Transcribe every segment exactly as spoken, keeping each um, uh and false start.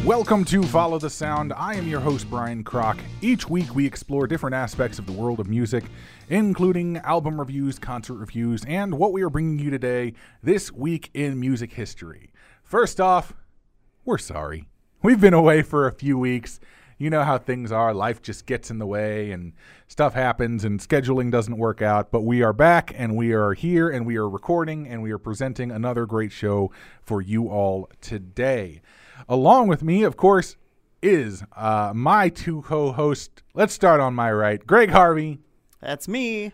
Welcome to Follow the Sound. I am your host, Brian Kroc. Each week we explore different aspects of the world of music, including album reviews, concert reviews, and what we are bringing you today, this week in music history. First off, we're sorry. We've been away for a few weeks. You know how things are. Life just gets in the way and stuff happens and scheduling doesn't work out. But we are back and we are here and we are recording and we are presenting another great show for you all today. Along with me, of course, is uh, my two co-hosts. Let's start on my right. Greg Harvey. That's me.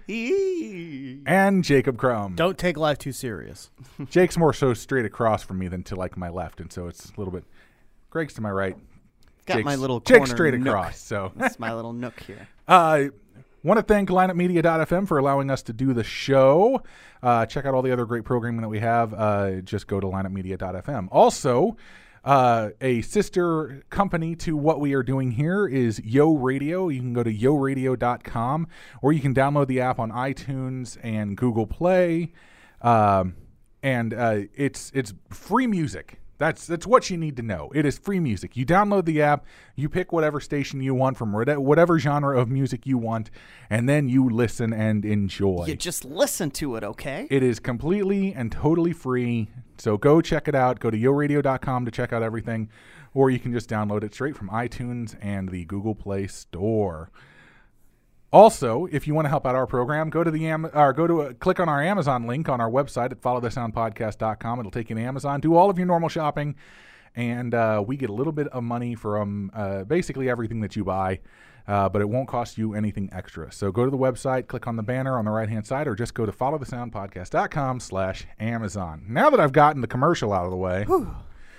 And Jacob Crum. Don't take life too serious. Jake's more so straight across from me than to like my left, and so it's a little bit. Greg's to my right. Got Jake's, my little Jake's corner straight nook. across. So That's my little nook here. Uh, want to thank lineup media dot f m for allowing us to do the show. Uh, check out all the other great programming that we have. Uh, just go to lineup media dot f m. Also, uh, a sister company to what we are doing here is Yo Radio. You can go to yo radio dot com, or you can download the app on iTunes and Google Play. Um, and uh, it's it's free music. That's that's what you need to know. It is free music. You download the app, you pick whatever station you want from whatever genre of music you want, and then you listen and enjoy. You just listen to it, okay? It is completely and totally free. So go check it out. Go to yo radio dot com to check out everything, or you can just download it straight from iTunes and the Google Play Store. Also, if you want to help out our program, go to the Am- or go to a, click on our Amazon link on our website at follow the sound podcast dot com. It'll take you to Amazon. Do all of your normal shopping, and uh, we get a little bit of money from uh, basically everything that you buy, uh, but it won't cost you anything extra. So go to the website, click on the banner on the right-hand side, or just go to follow the sound podcast dot com slash Amazon. Now that I've gotten the commercial out of the way, whew,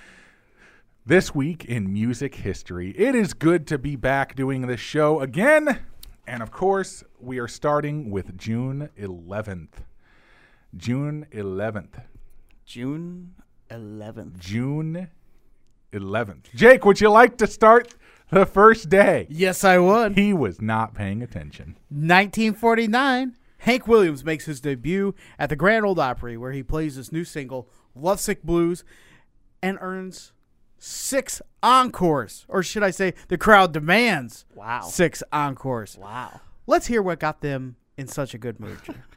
this week in music history, it is good to be back doing this show again. And, of course, we are starting with June eleventh. June eleventh. June eleventh. June eleventh. Jake, would you like to start the first day? Yes, I would. He was not paying attention. nineteen forty-nine, Hank Williams makes his debut at the Grand Ole Opry, where he plays his new single, Lovesick Blues, and earns six encores. Or should I say, the crowd demands Wow. six encores. Wow. Let's hear what got them in such a good mood.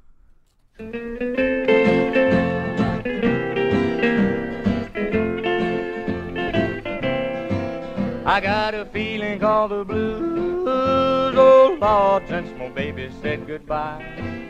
I got a feeling called the blues, oh Lord, since my baby said goodbye.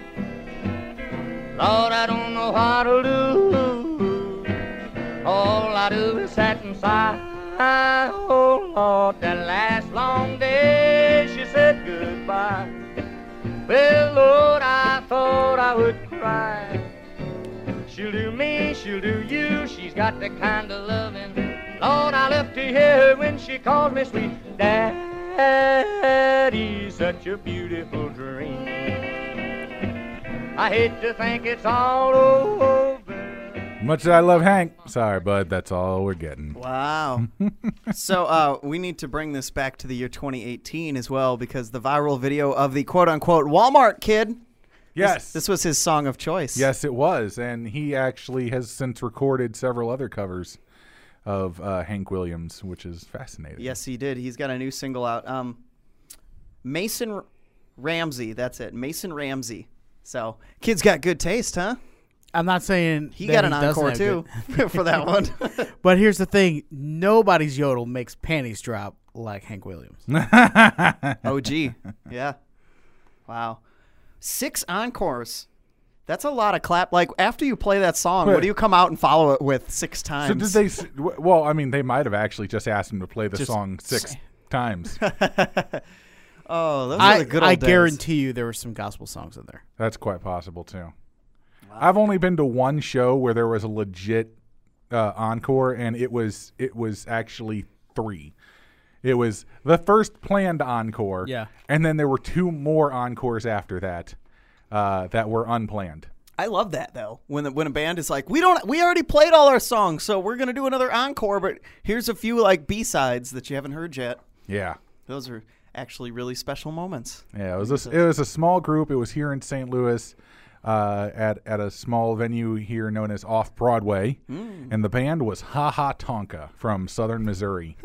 Lord, I don't know how to do. All I do is sit and sigh. Oh Lord, that last long day she said goodbye. Well, Lord, I thought I would cry. She'll do me, she'll do you. She's got the kind of loving. Lord, I love to hear her when she calls me sweet Daddy. Such a beautiful dream. I hate to think it's all over. Much as I love Hank, sorry, bud, that's all we're getting. Wow. So uh, we need to bring this back to the year twenty eighteen as well, because the viral video of the quote-unquote Walmart kid. Yes. This, this was his song of choice. Yes, it was. And he actually has since recorded several other covers of uh, Hank Williams, which is fascinating. Yes, he did. He's got a new single out. Um, Mason R- Ramsey, that's it. Mason Ramsey. So, kid's got good taste, huh? I'm not saying He that got an doesn't encore, have too, good- for that one. But here's the thing. Nobody's yodel makes panties drop like Hank Williams. O G. Yeah. Wow. Six encores. That's a lot of clap. Like, after you play that song, what do you come out and follow it with six times? So did they? s- w- Well, I mean, they might have actually just asked him to play the Just song six say- times. Oh, those are I, the good old I days. guarantee you there were some gospel songs in there. That's quite possible too. I've only been to one show where there was a legit uh, encore, and it was it was actually three. It was the first planned encore, Yeah. and then there were two more encores after that uh, that were unplanned. I love that though. When the, when a band is like, we don't, we already played all our songs, so we're gonna do another encore. But here's a few like B sides that you haven't heard yet. Yeah, Those are actually really special moments. yeah. It was a, it was a small group. It was here in Saint Louis. Uh, at at a small venue here known as Off Broadway, mm. and the band was Ha Ha Tonka from Southern Missouri.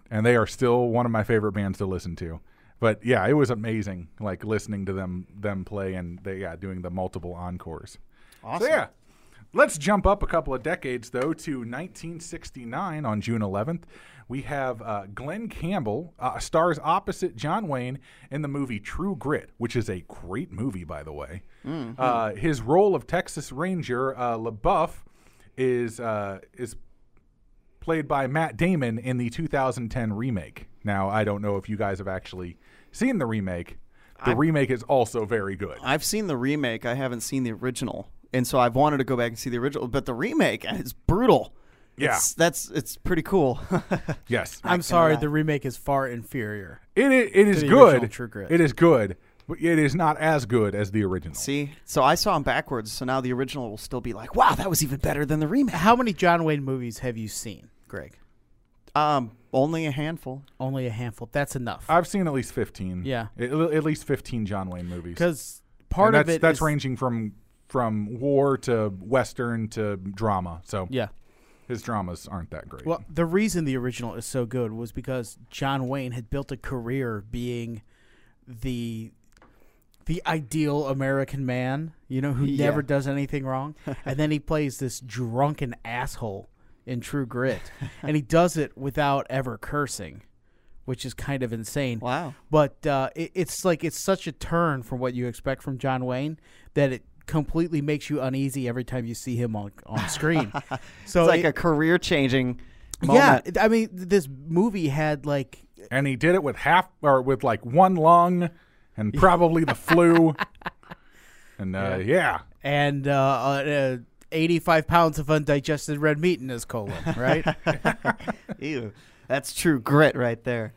and they are still one of my favorite bands to listen to. But yeah, it was amazing, like listening to them them play and they yeah doing the multiple encores. Awesome. So yeah, let's jump up a couple of decades though to nineteen sixty-nine on June eleventh. We have uh, Glenn Campbell uh, stars opposite John Wayne in the movie True Grit, which is a great movie, by the way. Mm-hmm. Uh, his role of Texas Ranger uh, LaBeouf is uh, is played by Matt Damon in the two thousand ten remake. Now, I don't know if you guys have actually seen the remake. The I've, remake is also very good. I've seen the remake. I haven't seen the original, and so I've wanted to go back and see the original. But the remake is brutal. Yeah, it's, that's it's pretty cool. Yes, I'm sorry, the remake is far inferior. It it, it is good. True Grit. It is good, but it is not as good as the original. See, so I saw them backwards, so now the original will still be like, wow, that was even better than the remake. How many John Wayne movies have you seen, Greg? Um, only a handful. Only a handful. That's enough. I've seen at least fifteen. Yeah, at, at least fifteen John Wayne movies. Because part and of that's, it that's is, ranging from from war to western to drama. So yeah. His dramas aren't that great. Well, the reason the original is so good was because John Wayne had built a career being the the ideal American man, you know, who yeah. never does anything wrong. And then he plays this drunken asshole in True Grit. And he does it without ever cursing, which is kind of insane. Wow. But uh, it, it's like it's such a turn from what you expect from John Wayne that it completely makes you uneasy every time you see him on on screen. So it's like it, a career changing moment. Yeah, I mean, this movie had like, and he did it with half or with like one lung, and probably the flu, and uh, yeah. yeah, and uh, uh, eighty-five pounds of undigested red meat in his colon. Right? Ew, that's True Grit right there.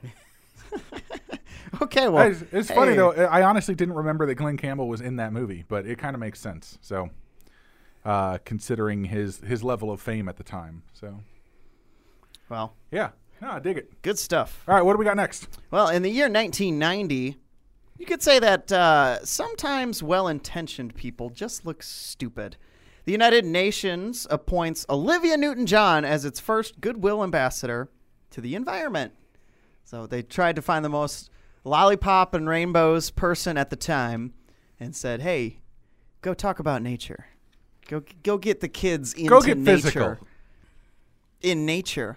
Okay, well, it's, it's hey. funny though. I honestly didn't remember that Glenn Campbell was in that movie, but it kind of makes sense. So, uh, considering his his level of fame at the time, so well, yeah, no, I dig it. Good stuff. All right, what do we got next? Well, in the year nineteen ninety, you could say that uh, sometimes well-intentioned people just look stupid. The United Nations appoints Olivia Newton-John as its first goodwill ambassador to the environment. So they tried to find the most lollipop and rainbows person at the time and said, hey, go talk about nature. Go go get the kids into go get nature. Physical. In nature.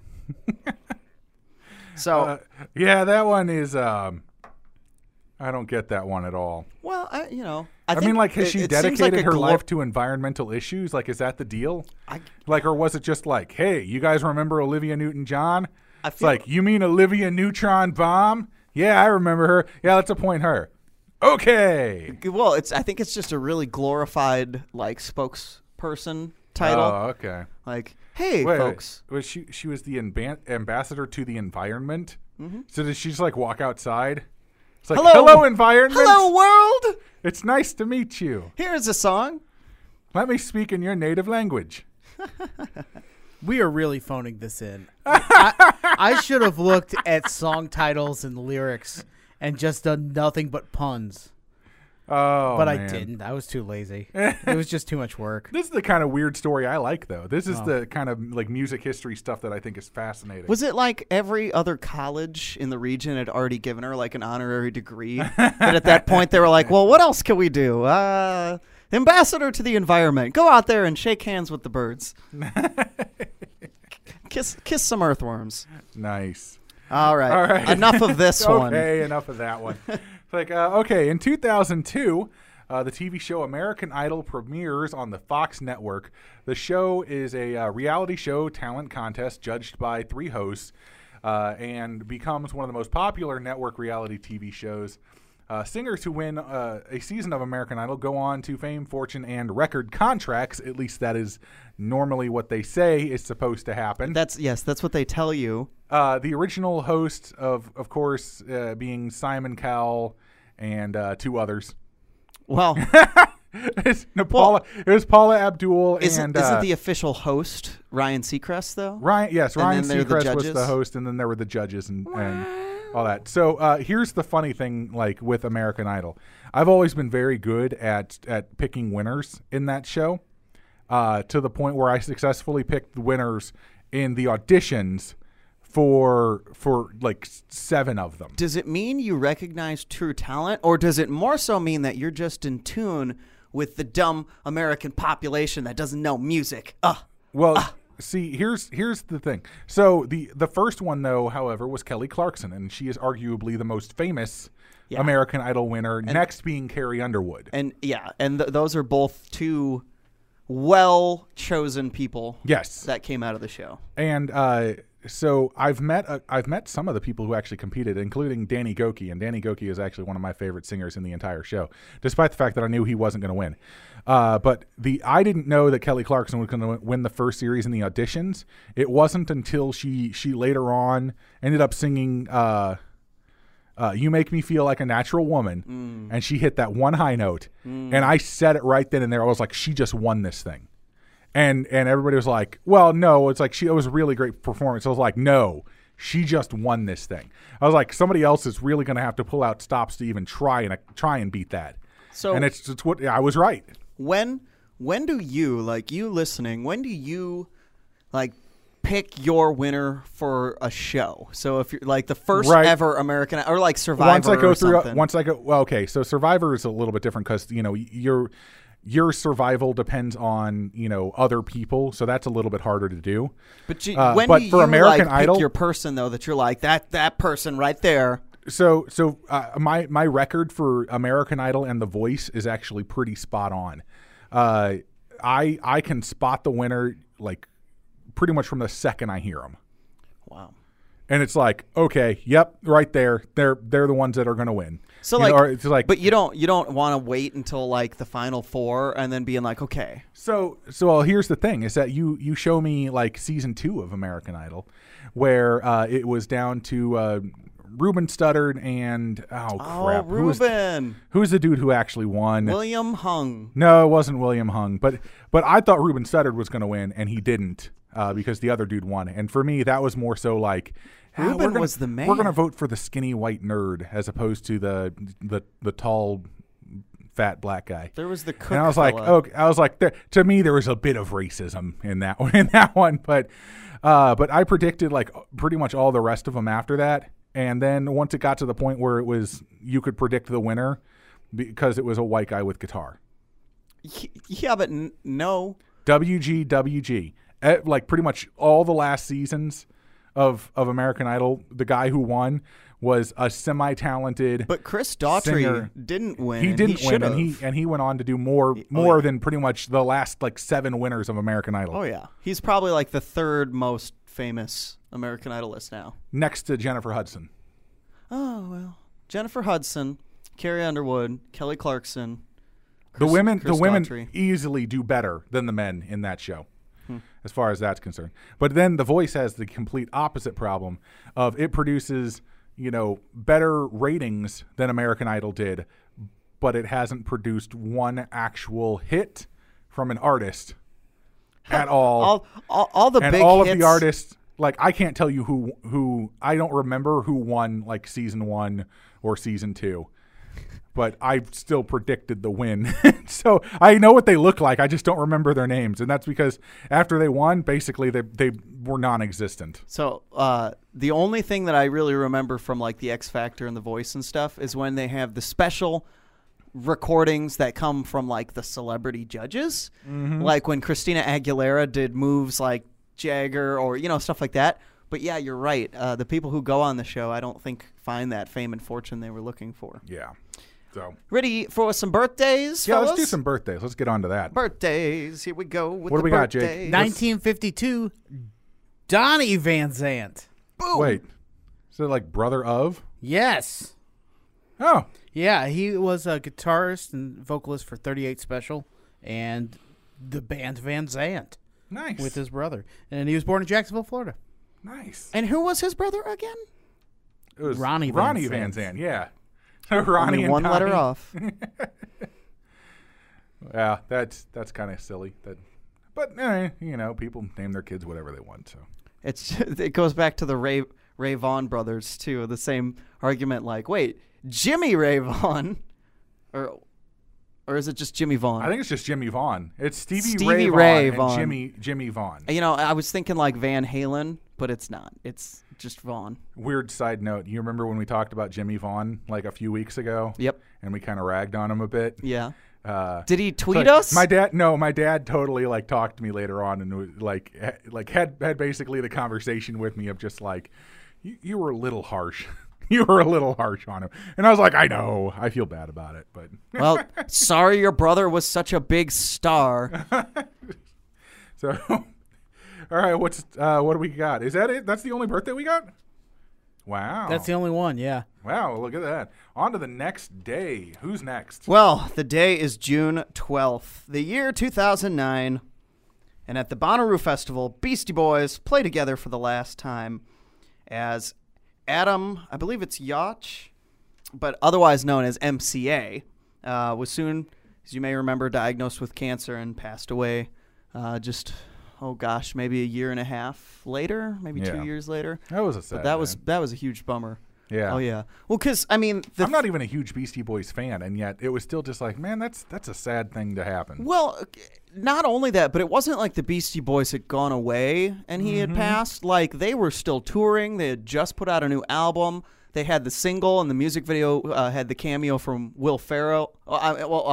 So uh, yeah, that one is um, I don't get that one at all. Well, I you know I, I think mean, like, has it, she it dedicated like her gl- life to environmental issues? Like, is that the deal? I, like, or was it just like, hey, you guys remember Olivia Newton-John? I It's feel like, you mean Olivia Neutron Bomb? Yeah, I remember her. Yeah, let's appoint her. Okay. Well, it's I think it's just a really glorified like spokesperson title. Oh, okay. Like, hey, Wait, folks. wait. Was she she was the imba- ambassador to the environment? Mm-hmm. So did she just like walk outside? It's like, Hello, hello environment. Hello, world. It's nice to meet you. Here's a song. Let me speak in your native language. We are really phoning this in. I, I should have looked at song titles and lyrics and just done nothing but puns. Oh, but man. I didn't. I was too lazy. It was just too much work. This is the kind of weird story I like, though. This is Oh. the kind of like music history stuff that I think is fascinating. Was it like every other college in the region had already given her like an honorary degree? But at that point, they were like, well, what else can we do? Uh, ambassador to the environment. Go out there and shake hands with the birds. kiss, kiss some earthworms. Nice. All right. All right. Enough of this okay, one. Okay, enough of that one. like, uh, okay, in two thousand two, uh, the T V show American Idol premieres on the Fox network. The show is a uh, reality show talent contest judged by three hosts uh, and becomes one of the most popular network reality T V shows. Uh, singers who win uh, a season of American Idol go on to fame, fortune, and record contracts. At least that is normally what they say is supposed to happen. That's yes, that's what they tell you. Uh, the original host, of of course, uh, being Simon Cowell and uh, two others. Well, it's no, Paula, it was Paula Abdul isn't, and isn't uh, the official host Ryan Seacrest though? Ryan. Yes, And Ryan then they're the Seacrest was judges? the host, and then there were the judges and, and all that. So uh, here's the funny thing, like with American Idol, I've always been very good at at picking winners in that show, uh, to the point where I successfully picked the winners in the auditions for for like s- seven of them. Does it mean you recognize true talent, or does it more so mean that you're just in tune with the dumb American population that doesn't know music? Ugh. Well, see, here's here's the thing. So the the first one, though, however, was Kelly Clarkson, and she is arguably the most famous Yeah. American Idol winner. next being Carrie Underwood. And yeah, and th- those are both two well chosen people. Yes, That came out of the show. and uh, so I've met uh, I've met some of the people who actually competed, including Danny Goki, and Danny Goki is actually one of my favorite singers in the entire show, despite the fact that I knew he wasn't going to win. Uh, but the I didn't know that Kelly Clarkson was going to win the first series in the auditions. It wasn't until she she later on ended up singing uh, uh, "You Make Me Feel Like a Natural Woman," Mm. and she hit that one high note, and I said it right then and there. I was like, she just won this thing. And and everybody was like, well, no, it's like she it was a really great performance. I was like, no, she just won this thing. I was like, somebody else is really going to have to pull out stops to even try and uh, try and beat that. So and it's it's what I was right. when when do you, like you listening, when do you like pick your winner for a show? So if you're like the first Right. ever American, or like Survivor Once I go or through, something. once I go, well, okay, so Survivor is a little bit different because you know your your survival depends on you know other people, so that's a little bit harder to do. But you, uh, when but do for you American like, Idol- pick your person though that you're like that that person right there? So, so uh, my my record for American Idol and The Voice is actually pretty spot on. Uh, I I can spot the winner like pretty much from the second I hear them, Wow. and it's like, okay, yep, right there, they're they're the ones that are going to win. So You like, know, or it's like, but you don't you don't want to wait until like the final four and then being like, okay, So, so well, here's the thing: is that you you show me like season two of American Idol, where uh, it was down to uh, Ruben Studdard and oh crap, oh who was Ruben, who's the dude who actually won? William Hung. No, it wasn't William Hung, but but I thought Ruben Studdard was going to win, and he didn't uh, because the other dude won. And for me, that was more so like. ah, Ruben we're gonna, was the man. We're going to vote for the skinny white nerd as opposed to the the the tall, fat black guy. There was the cook. And I was like, fella. okay. I was like, there, to me, there was a bit of racism in that one, in that one. But, uh, but I predicted like pretty much all the rest of them after that. And then once it got to the point where it was, you could predict the winner because it was a white guy with guitar. Yeah, but n- no. W G W G, Eh, like pretty much all the last seasons of of American Idol, the guy who won was a semi-talented. But Chris Daughtry singer. didn't win. He and didn't he win, and should've. he and he went on to do more more yeah. than pretty much the last like seven winners of American Idol. Oh yeah, he's probably like the third most famous American Idolist now. Next to Jennifer Hudson. Oh well, Jennifer Hudson, Carrie Underwood, Kelly Clarkson. The Chris- women, Chris the women Daughtry. easily do better than the men in that show, Hmm. as far as that's concerned. But then The Voice has the complete opposite problem of it produces, you know, better ratings than American Idol did, but it hasn't produced one actual hit from an artist at all. All, all, all the and big all hits, of the artists, like I can't tell you who who I don't remember who won like season one or season two. But I still predicted the win. So I know what they look like. I just don't remember their names. And that's because after they won, basically they, they were non-existent. So uh, the only thing that I really remember from like the X Factor and The Voice and stuff is when they have the special recordings that come from like the celebrity judges, Mm-hmm. like when Christina Aguilera did moves like Jagger or you know stuff like that. But yeah, you're right. Uh, the people who go on the show, I don't think find that fame and fortune they were looking for. Yeah. So Ready for some birthdays? yeah, let's fellas? do some birthdays. Let's get on to that. birthdays. Here we go. With What do the we got, Jake? birthdays. nineteen fifty-two, Donnie Van Zant. Boom. Wait. Is it like brother of? Yes. Oh. Yeah, he was a guitarist and vocalist for thirty-eight Special and the band Van Zant Nice. with his brother. And he was born in Jacksonville, Florida. nice. And who was his brother again? It was Ronnie Van Ronnie Van Zant. Zandt, yeah. Ronnie Only and one letter Donnie. off. Yeah, that's that's kind of silly. That, but eh, you know, people name their kids whatever they want. So It's it goes back to the Ray Ray Vaughan brothers too. The same argument, like, wait, Jimmy Ray Vaughan, or or is it just Jimmy Vaughan? I think it's just Jimmy Vaughn. It's Stevie, Stevie Ray, Vaughan Ray and Vaughan. Jimmy Jimmy Vaughn. You know, I was thinking like Van Halen but it's not. It's just Vaughn. Weird side note. You remember when we talked about Jimmy Vaughn like a few weeks ago? Yep. And we kind of ragged on him a bit. Yeah. Uh, Did he tweet like, us? My dad, no, my dad totally like talked to me later on and was, like, ha- like had had basically the conversation with me of just like, you, you were a little harsh. You were a little harsh on him, and I was like, I know, I feel bad about it, but Well, sorry your brother was such a big star. so, all right, what's uh, what do we got? Is that it? That's the only birthday we got? Wow, That's the only one, yeah. wow. Look at that. On to the next day. Who's next? Well, the day is June twelfth, the year two thousand nine, and at the Bonnaroo Festival, Beastie Boys play together for the last time as Adam, I believe it's Yacht, but otherwise known as M C A, uh, was soon, as you may remember, diagnosed with cancer and passed away uh, just, oh gosh, maybe a year and a half later, maybe Yeah. two years later. That was a sad. But that was day. that was a huge bummer. Yeah. Oh, yeah. Well, because, I mean, the I'm not even a huge Beastie Boys fan, and yet it was still just like, man, that's that's a sad thing to happen. Well, not only that, but it wasn't like the Beastie Boys had gone away and he Mm-hmm. had passed. Like, they were still touring. They had just put out a new album. They had the single, and the music video uh, had the cameo from Will Ferrell. Uh, I- well,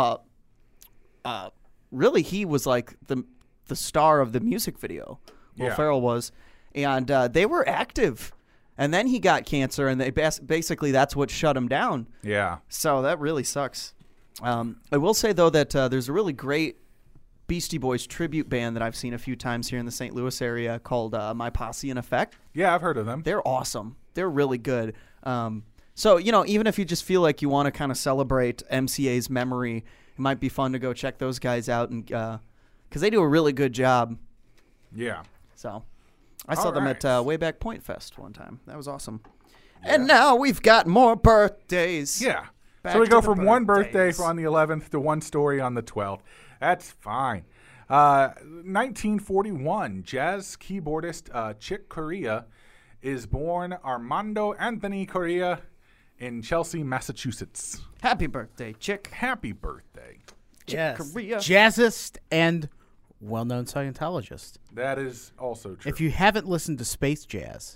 uh, uh, really, he was like the the star of the music video. Will Yeah. Ferrell was. And uh, they were active. And then he got cancer, and they bas- basically that's what shut him down. Yeah. So that really sucks. Um, I will say, though, that uh, there's a really great Beastie Boys tribute band that I've seen a few times here in the Saint Louis area called uh, My Posse in Effect. Yeah, I've heard of them. They're awesome. They're really good. Um, so, you know, even if you just feel like you want to kind of celebrate M C A's memory, it might be fun to go check those guys out, and because they do a really good job. Yeah. So I saw All them right. at uh, Wayback Point Fest one time. That was awesome. And now we've got more birthdays. Yeah. Back so we to go the from one birthday birthdays. on the eleventh to one story on the twelfth. That's fine. Uh, nineteen forty-one, jazz keyboardist uh, Chick Corea is born Armando Anthony Corea in Chelsea, Massachusetts. Happy birthday, Chick. Happy birthday. Yes. Korea. Jazzist and well-known Scientologist. That is also true. If you haven't listened to Space Jazz,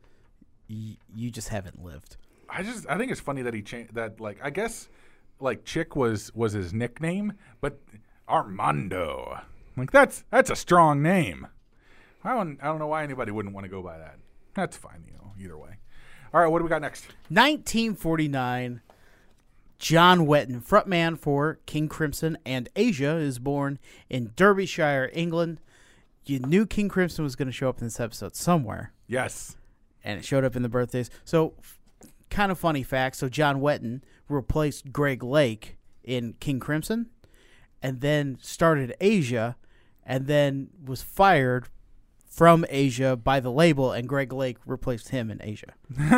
y- you just haven't lived. I just I think it's funny that he changed that. Like I guess like Chick was was his nickname, but Armando, like that's that's a strong name. I don't I don't know why anybody wouldn't want to go by that. That's fine, you know. Either way. All right, what do we got next? nineteen forty-nine, John Wetton, frontman for King Crimson and Asia, is born in Derbyshire, England. You knew King Crimson was going to show up in this episode somewhere, Yes. and it showed up in the birthdays. So, f- kind of funny fact. So, John Wetton replaced Greg Lake in King Crimson, and then started Asia, and then was fired from Asia by the label, and Greg Lake replaced him in Asia.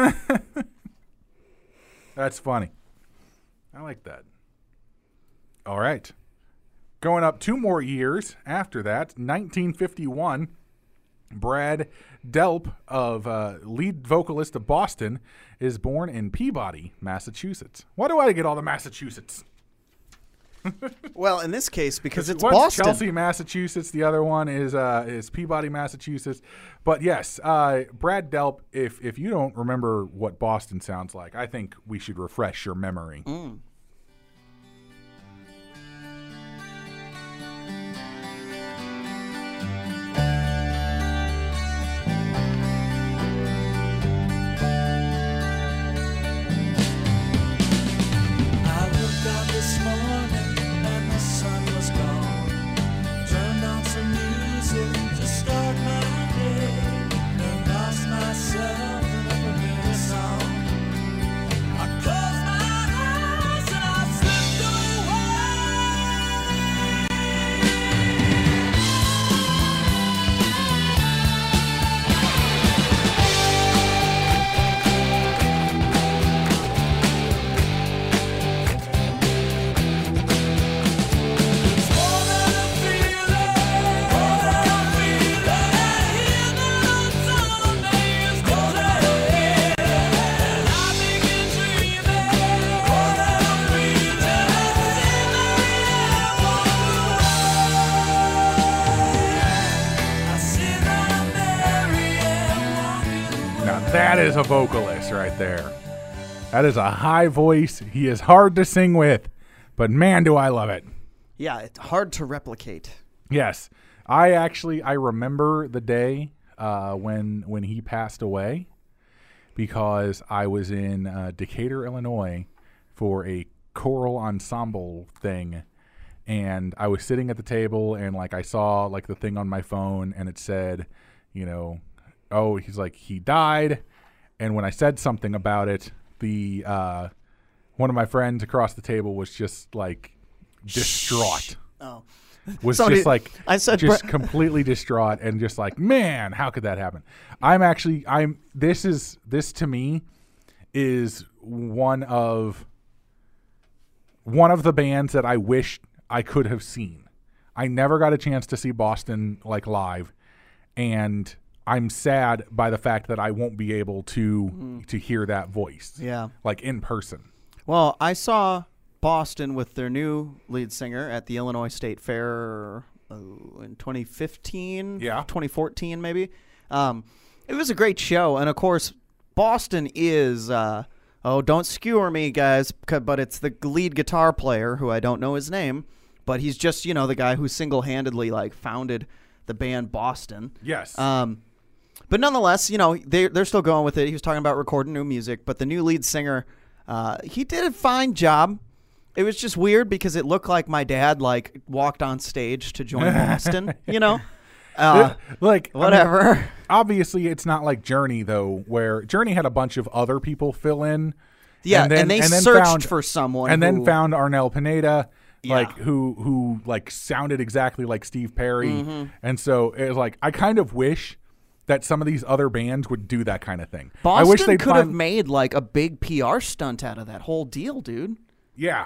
That's funny. I like that. All right. Going up two more years after that, nineteen fifty-one, Brad Delp, of uh, lead vocalist of Boston, is born in Peabody, Massachusetts. Why do I get all the Massachusetts? Well, in this case, because it's One's Boston. Chelsea, Massachusetts. The other one is uh, is Peabody, Massachusetts. But yes, uh, Brad Delp. If if you don't remember what Boston sounds like, I think we should refresh your memory. Mm. I woke up this morning and the sun was gone. Turned on some music to start my day. And lost myself in a familiar song. I closed my eyes That is a vocalist right there. That is a high voice. He is hard to sing with, but man, do I love it. Yeah, it's hard to replicate. Yes. I actually, I remember the day uh, when when he passed away because I was in uh, Decatur, Illinois for a choral ensemble thing. And I was sitting at the table and like I saw like the thing on my phone and it said, you know, oh, he's like, he died. And when I said something about it, the uh, one of my friends across the table was just like distraught. Oh. Was Somebody- just like I said just Bre- completely distraught and just like, man, how could that happen? I'm actually I'm this is this to me is one of one of the bands that I wish I could have seen. I never got a chance to see Boston like live, and I'm sad by the fact that I won't be able to Mm. to hear that voice. Yeah. Like in person. Well, I saw Boston with their new lead singer at the Illinois State Fair uh, in twenty fifteen, Yeah. twenty fourteen maybe. Um, it was a great show, and of course, Boston is uh, oh, don't skewer me, guys, c- but it's the lead guitar player who I don't know his name, but he's just you know the guy who single-handedly like founded the band Boston. Yes. Um, but nonetheless, you know, they they're still going with it. He was talking about recording new music, but the new lead singer, uh, he did a fine job. It was just weird because it looked like my dad like walked on stage to join Boston, you know? Uh, like I mean, whatever. obviously, it's not like Journey though, where Journey had a bunch of other people fill in. Yeah, and, then, and they and then searched found, for someone and then who- found Arnel Pineda, Yeah. like who who like sounded exactly like Steve Perry, Mm-hmm. and so it was like I kind of wish that some of these other bands would do that kind of thing. Boston I wish they'd could have find, made like a big P R stunt out of that whole deal, dude. yeah.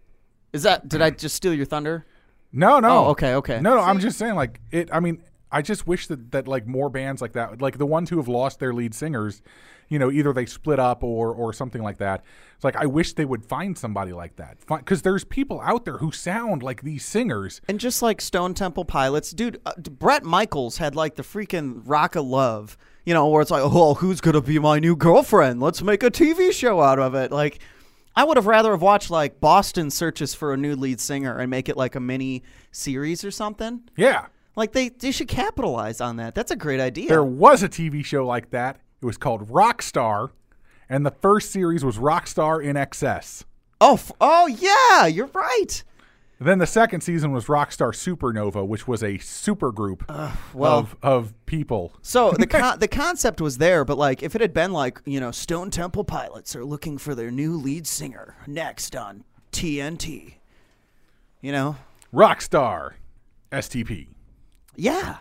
Is that did I just steal your thunder? No, no. Oh, okay, okay. No, no. I'm just saying, like it. I mean, I just wish that that like more bands like that, like the ones who have lost their lead singers, you know, either they split up or or something like that. It's like I wish they would find somebody like that because there's people out there who sound like these singers. And just like Stone Temple Pilots, dude, uh, Brett Michaels had like the freaking Rock of Love, you know, where it's like, oh, who's going to be my new girlfriend? Let's make a T V show out of it. Like, I would have rather have watched like Boston searches for a new lead singer and make it like a mini series or something. Yeah, Like, they, they should capitalize on that. That's a great idea. there was a T V show like that. It was called Rockstar, and the first series was Rockstar in Excess. oh, f- oh, yeah, you're right. Then the second season was Rockstar Supernova, which was a super group well- of of people. So the con- the concept was there, but like if it had been like, you know, Stone Temple Pilots are looking for their new lead singer next on T N T, you know, Rockstar S T P. yeah,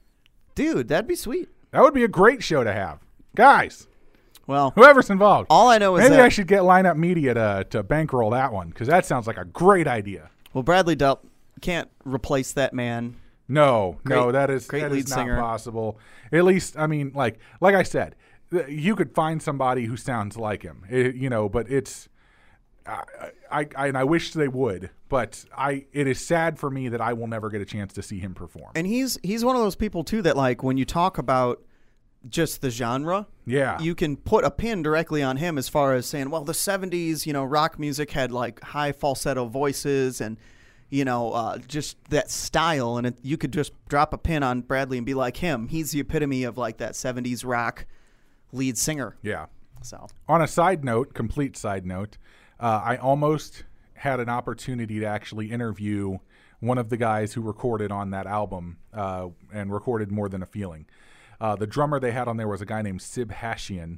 dude, that'd be sweet. That would be a great show to have. Guys, Well, whoever's involved. all I know is Maybe that I should get Lineup Media to, to bankroll that one because that sounds like a great idea. well, Bradley Delp can't replace that man. No, no, Great- that is great that lead is not singer. possible. At least, I mean, like like I said, th- you could find somebody who sounds like him, It- you know. But it's, I, I, I, and I wish they would. But I, it is sad for me that I will never get a chance to see him perform. And he's he's one of those people too that like when you talk about just the genre, Yeah, you can put a pin directly on him as far as saying, well, the seventies, you know, rock music had like high falsetto voices and, you know, uh, just that style. And it, you could just drop a pin on Bradley and be like him. He's the epitome of like that seventies rock lead singer. yeah. So, On a side note, complete side note, uh, I almost had an opportunity to actually interview one of the guys who recorded on that album uh, and recorded More Than a Feeling. Uh, the drummer they had on there was a guy named Sib Hashian.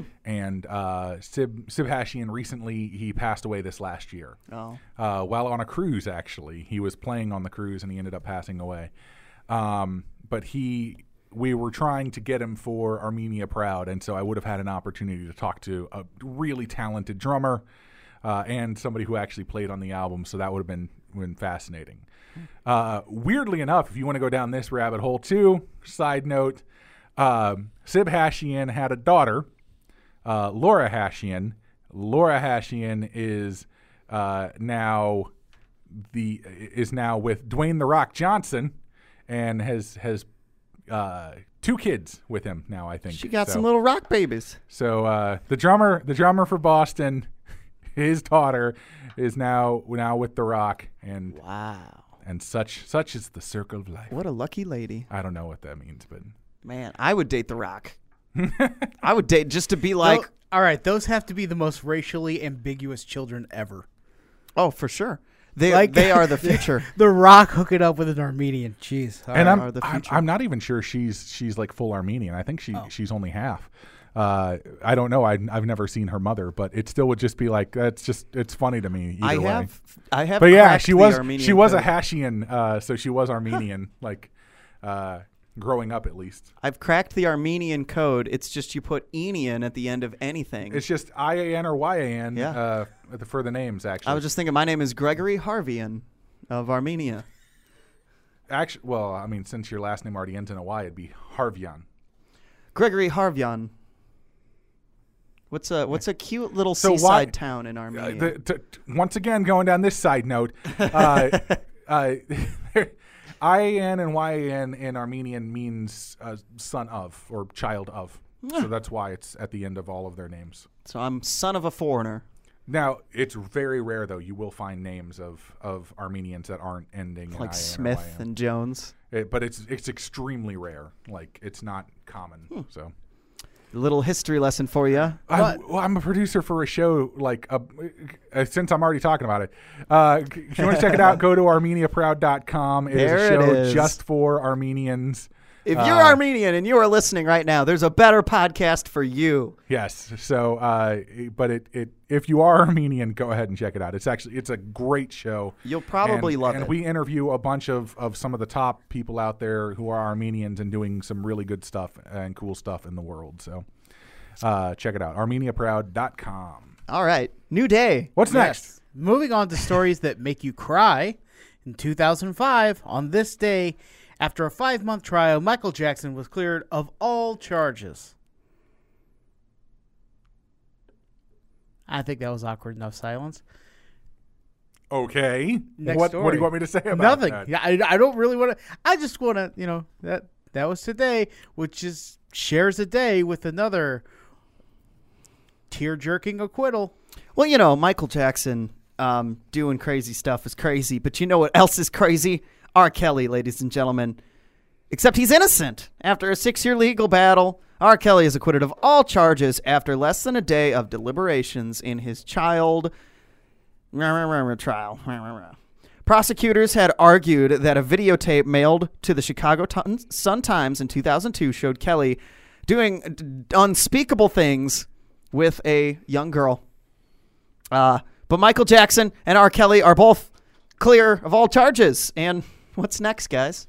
And uh, Sib, Sib Hashian recently, he passed away this last year. oh, Uh, while on a cruise, actually. He was playing on the cruise and he ended up passing away. Um, but he, we were trying to get him for Armenia Proud, and so I would have had an opportunity to talk to a really talented drummer uh, and somebody who actually played on the album, so that would have been, been fascinating. Uh, weirdly enough, if you want to go down this rabbit hole too, side note, um, Sib Hashian had a daughter, uh, Laura Hashian. Laura Hashian is uh, now the is now with Dwayne the Rock Johnson, and has has uh, two kids with him now, I think. She got So- some little rock babies. So uh, the drummer, the drummer for Boston, his daughter is now now with The Rock, and Wow. and such such is the circle of life. What a lucky lady. I don't know what that means, but Man, I would date The Rock. I would date just to be like, Tho- all right, those have to be the most racially ambiguous children ever. oh, for sure. They, Like- they are the future. The Rock hooking up with an Armenian. Jeez. All and right. I'm, are the I'm future. I'm not even sure she's she's like full Armenian. I think she Oh. she's only half. Uh, I don't know. I, I've never seen her mother, but it still would just be like that's just it's funny to me. Either I way. have, I have. But yeah, cracked she the was Armenian she was a code. Hashian, uh, so she was Armenian, like uh, growing up at least. I've cracked the Armenian code. It's just you put Enian at the end of anything. It's just I A N or Y A N Yeah. uh, for the names. Actually, I was just thinking, my name is Gregory Harvian of Armenia. actually well, I mean, since your last name already ends in a Y, it'd be Harvian. Gregory Harvian. What's a what's a cute little So why- seaside town in Uh, Armenia? the, t- t- once again, going down this side note, uh, uh, I A N and Y A N in Armenian means uh, son of or child of. So that's why it's at the end of all of their names. so I'm son of a foreigner. Now, it's very rare, though. You will find names of, of Armenians that aren't ending in I A N Like or Smith Y A N. and Jones. It, but it's it's extremely rare. Like, it's not common. Hmm. So A little history lesson for you. I'm, well, I'm a producer for a show. Like, uh, uh, since I'm already talking about it, uh, if you want to check it out, go to armenia proud dot com. It is There a it show is. just for Armenians. If you're Uh, Armenian and you are listening right now, there's a better podcast for you. Yes. So, uh, but it, it if you are Armenian, go ahead and check it out. It's actually it's a great show. You'll probably and, love and it. we interview a bunch of, of some of the top people out there who are Armenians and doing some really good stuff and cool stuff in the world. So, uh, check it out, armenia proud dot com. All right. New day. What's next? Yes. Moving on to stories that make you cry. In two thousand five, on this day, after a five-month trial, Michael Jackson was cleared of all charges. I think that was awkward enough silence. Okay. Next what story. what do you want me to say about Nothing. that? Yeah, I, I don't really want to. I just want to, you know, that that was today, which is shares a day with another tear-jerking acquittal. Well, you know, Michael Jackson um, doing crazy stuff is crazy, but you know what else is crazy? R. Kelly, ladies and gentlemen. Except he's innocent. After a six-year legal battle, R. Kelly is acquitted of all charges after less than a day of deliberations in his child trial. Prosecutors had argued that a videotape mailed to the Chicago Sun-Times in two thousand two showed Kelly doing d- unspeakable things with a young girl. Uh, but Michael Jackson and R. Kelly are both clear of all charges. And what's next, guys?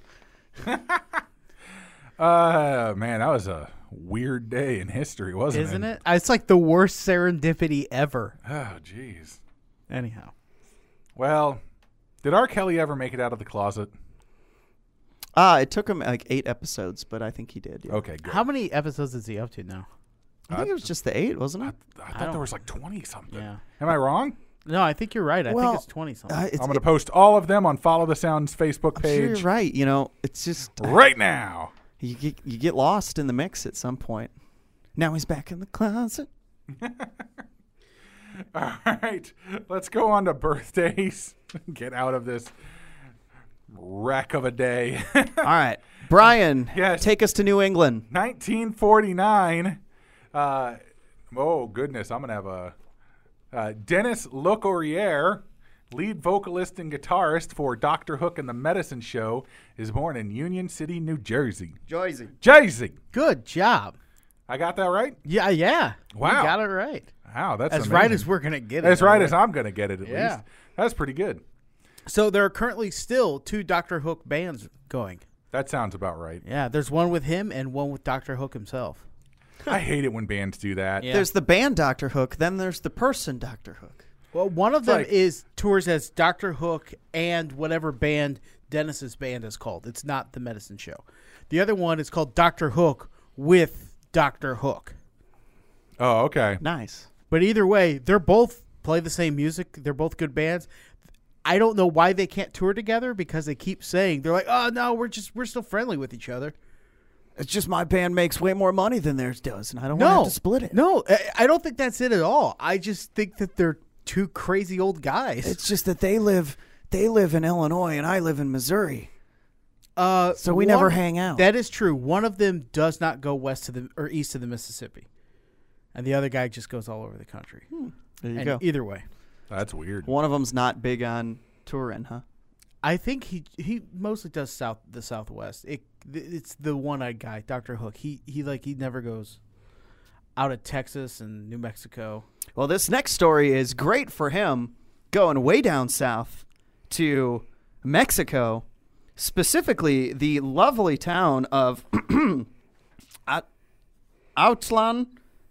Uh, man, that was a weird day in history, wasn't Isn't it? it? It's like the worst serendipity ever. Oh, jeez. Anyhow. Well, did R. Kelly ever make it out of the closet? Ah, it took him like eight episodes, but I think he did. Yeah. Okay, good. How many episodes is he up to now? I think it was just the eight, wasn't I, it? I I thought don't- there was like twenty something. Yeah. Am I wrong? No, I think you're right. I Well, think it's twenty something. Uh, it's, I'm going to post all of them on Follow the Sounds Facebook I'm sure page you're right. You know, it's just right now. you get you get lost in the mix at some point. Now he's back in the closet. All right, let's go on to birthdays. Get out of this wreck of a day. All right, Brian, Yes. take us to New England. nineteen forty-nine. Uh, oh, goodness. I'm going to have a uh, Dennis Lecourrier, lead vocalist and guitarist for Doctor Hook and the Medicine Show, is born in Union City, New Jersey. Jersey. Jersey. Good job. I got that right? Yeah, yeah. Wow. You got it right. Wow, that's As amazing. right as we're going to get it. As right as I'm going to get it, at Yeah. least. That's pretty good. So there are currently still two Doctor Hook bands going. That sounds about right. Yeah, there's one with him and one with Doctor Hook himself. I hate it when bands do that. Yeah. There's the band Doctor Hook, then there's the person Doctor Hook. Well, one of them like- is tours as Doctor Hook and whatever band Dennis's band is called. It's not the Medicine Show. The other one is called Doctor Hook with Doctor Hook. Oh, okay. Nice. But either way, they're both play the same music. They're both good bands. I don't know why they can't tour together because they keep saying they're like, "Oh no, we're just we're still friendly with each other." It's just my band makes way more money than theirs does, and I don't want to No, have to split it. No, I- I don't think that's it at all. I just think that they're two crazy old guys. It's just that they live they live in Illinois and I live in Missouri. uh, So we one- never hang out. That is true. One of them does not go west to the or east of the Mississippi, and the other guy just goes all over the country. There you and go. either way, That's weird. One of them's not big on touring, huh? I think he he mostly does south the Southwest. It it's the one-eyed guy, Doctor Hook. He he like he never goes out of Texas and New Mexico. Well, this next story is great for him, going way down south to Mexico, specifically the lovely town of Out- Outlan,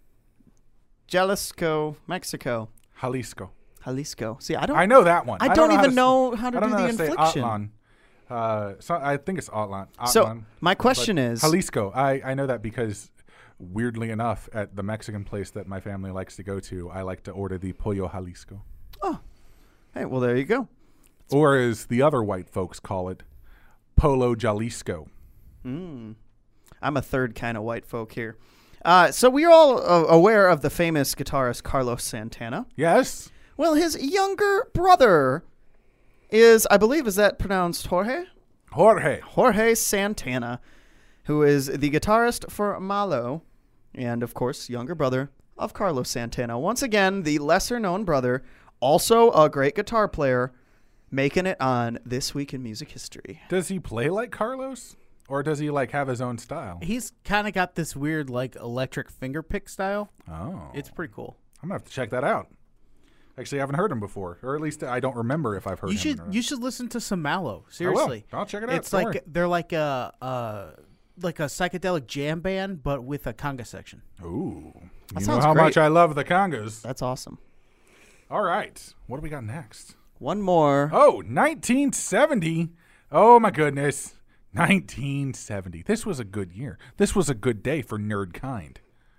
Jalisco, Mexico. Jalisco. Jalisco. See, I don't. I know that one. I don't know even to know s- how to I don't do know the how to say inflection. Atlan. Uh, so I think it's Atlan. So Atlan. my But question is, Jalisco. I, I know that because, weirdly enough, at the Mexican place that my family likes to go to, I like to order the Pollo Jalisco. hey, well, there you go. Or as the other white folks call it, Polo Jalisco. I'm a third kind of white folk here. Uh, so we are all uh, aware of the famous guitarist Carlos Santana. Yes. Well, his younger brother is, I believe, is that pronounced Jorge? Jorge. Jorge Santana, who is the guitarist for Malo, and, of course, younger brother of Carlos Santana. Once again, the lesser-known brother, also a great guitar player, making it on This Week in Music History. Does he play like Carlos? Or does he like have his own style? He's kind of got this weird like electric finger pick style. Oh. It's pretty cool. I'm going to have to check that out. Actually, I haven't heard him before. Or at least I don't remember if I've heard You him. should or- you should listen to some Mallow. I will. Seriously, I'll check it out. it's Don't like worry. they're like a uh, like a psychedelic jam band, but with a conga section. Ooh. That You know sounds how great. much I love the congas. That's awesome. All right. What do we got next? One more. Oh, nineteen seventy. Oh, my goodness. nineteen seventy. This was a good year. This was a good day for nerdkind.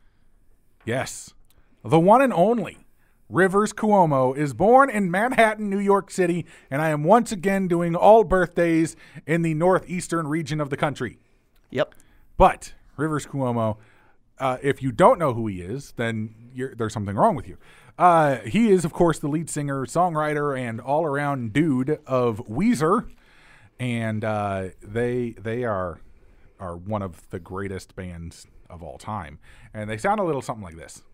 Yes. The one and only Rivers Cuomo is born in Manhattan, New York City, and I am once again doing all birthdays in the northeastern region of the country. Yep. But Rivers Cuomo, uh, if you don't know who he is, then you're, there's something wrong with you. Uh, he is, of course, the lead singer, songwriter, and all-around dude of Weezer, and uh, they they are are one of the greatest bands of all time. And they sound a little something like this.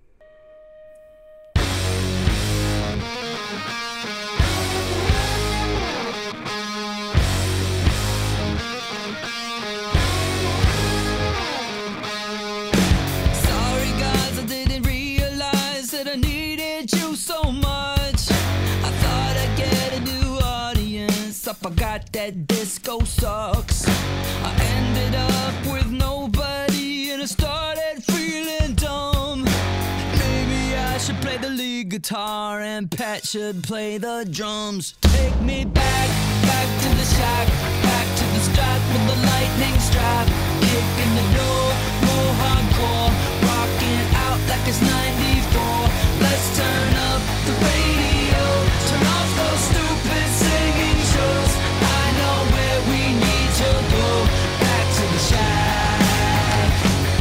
Sorry guys, I didn't realize that I needed you so much. I thought I'd get a new audience. I forgot that disco sucks. I ended up with nobody and I started feeling dumb. Maybe I should play the lead guitar and Pat should play the drums. Take me back, back to the shack, back to the strap with the lightning strap. Kicking the door, more hardcore, rocking out like it's ninety-four. Let's turn up the radio, turn off those stupid singing shows. I know where we need to go, back to the shack.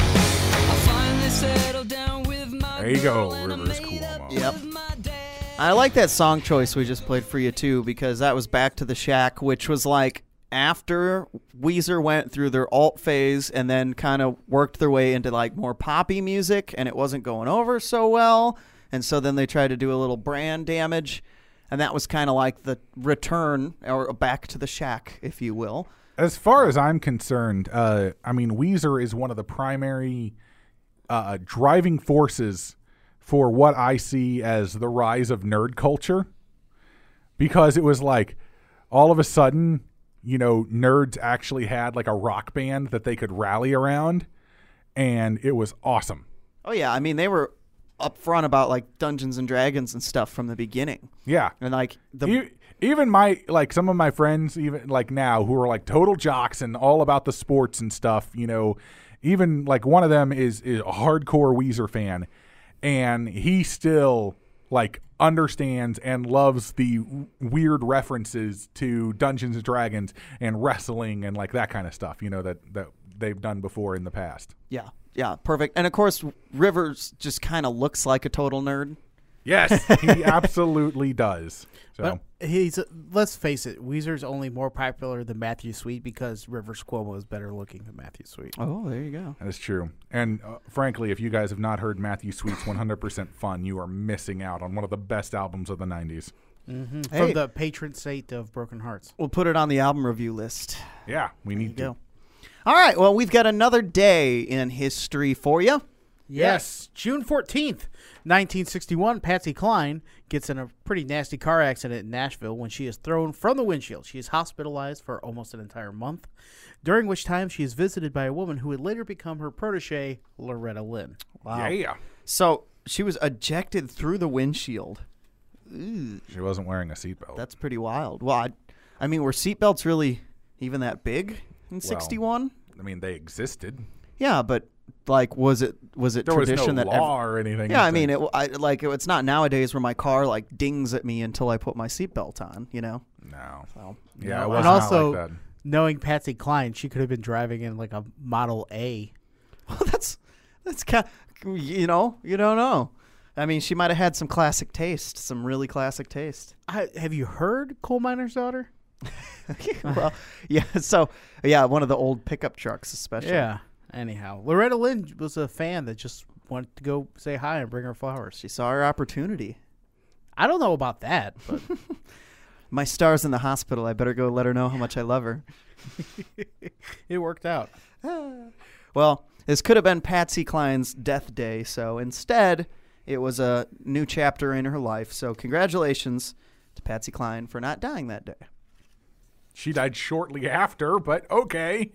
I finally settled down with my There you go, girl and I Rivers made up Cuomo. Yep. with my dad. I like that song choice we just played for you, too, because that was Back to the Shack, which was like after Weezer went through their alt phase and then kind of worked their way into like more poppy music, and it wasn't going over so well. And so then they tried to do a little brand damage, and that was kind of like the return or Back to the Shack, if you will. As far as I'm concerned, uh, I mean, Weezer is one of the primary uh, driving forces for what I see as the rise of nerd culture, because it was like all of a sudden, you know, nerds actually had like a rock band that they could rally around, and it was awesome. Oh, yeah. I mean, they were upfront about like Dungeons and Dragons and stuff from the beginning. Yeah. And like the. E- even my, like some of my friends, even like now, who are like total jocks and all about the sports and stuff, you know, even like one of them is, is a hardcore Weezer fan, and he still like understands and loves the w- weird references to Dungeons and Dragons and wrestling and like that kind of stuff, you know, that, that they've done before in the past. Yeah, yeah, perfect. And of course, Rivers just kind of looks like a total nerd. Yes, he absolutely does. So But he's let's face it, Weezer's only more popular than Matthew Sweet because Rivers Cuomo is better looking than Matthew Sweet. Oh, there you go. that is true. And uh, frankly, if you guys have not heard Matthew Sweet's one hundred percent Fun, you are missing out on one of the best albums of the nineties. Mm-hmm. Hey. From the patron saint of Broken Hearts. We'll put it on the album review list. Yeah, we There you need to. go. All right, well, we've got another day in history for you. Yes, June fourteenth, nineteen sixty-one, Patsy Cline gets in a pretty nasty car accident in Nashville when she is thrown from the windshield. She is hospitalized for almost an entire month, during which time she is visited by a woman who would later become her protege, Loretta Lynn. Wow. Yeah. So she was ejected through the windshield. She wasn't wearing a seatbelt. That's pretty wild. Well, I, I mean, were seatbelts really even that big in sixty-one? I mean, they existed. Yeah, but like, was it was it There was tradition no that law ev- or anything. Yeah, I that- mean, it, I, like it's not nowadays where my car like dings at me until I put my seatbelt on. You know. No. So, Yeah, No, it was and not also, like that. knowing Patsy Cline, she could have been driving in like a Model A. well, that's that's kind. You know, you don't know. I mean, she might have had some classic taste, some really classic taste. I, have you heard Coal Miner's Daughter? Well, yeah. So, yeah, one of the old pickup trucks, especially. Yeah. Anyhow, Loretta Lynn was a fan that just wanted to go say hi and bring her flowers. She saw her opportunity. I don't know about that, but My star's in the hospital. I better go let her know how much I love her. it worked out. Well, this could have been Patsy Cline's death day, so instead, it was a new chapter in her life. So, congratulations to Patsy Cline for not dying that day. She died shortly after, but okay.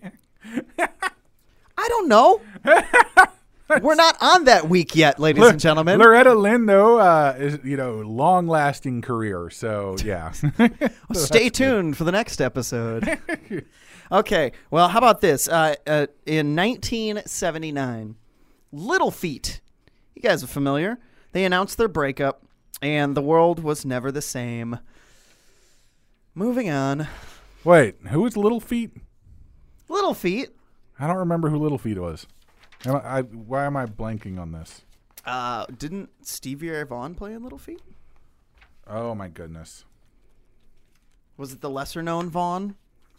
I don't know. We're not on that week yet, ladies and gentlemen. Loretta Lynn, though, uh, is, you know, long-lasting career. So, yeah. Well, stay tuned for the next episode. Okay, well, how about this? Uh, uh, in nineteen seventy-nine, Little Feat, you guys are familiar. They announced their breakup, and the world was never the same. Moving on. Wait, who was Little Feat? Little Feat, I don't remember who Little Feat was. Am I, I, why am I blanking on this? uh, didn't Stevie Ray Vaughan play in Little Feat? Oh, my goodness. Was it the lesser-known Vaughan?